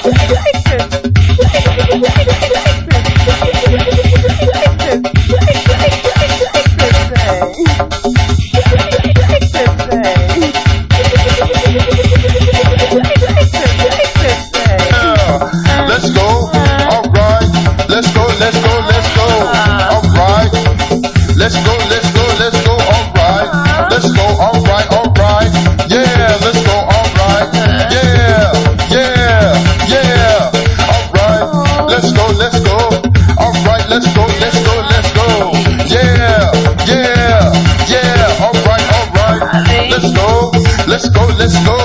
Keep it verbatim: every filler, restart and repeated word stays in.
Let's go, let's go, let's go, alright. Let's go, alright, alright. Yeah, let's go, alright. Yeah, yeah, yeah. Alright, let's go, let's go. Alright, let's go, let's go, let's go. Yeah, yeah, yeah. Alright, alright. Let's go, let's go, let's go.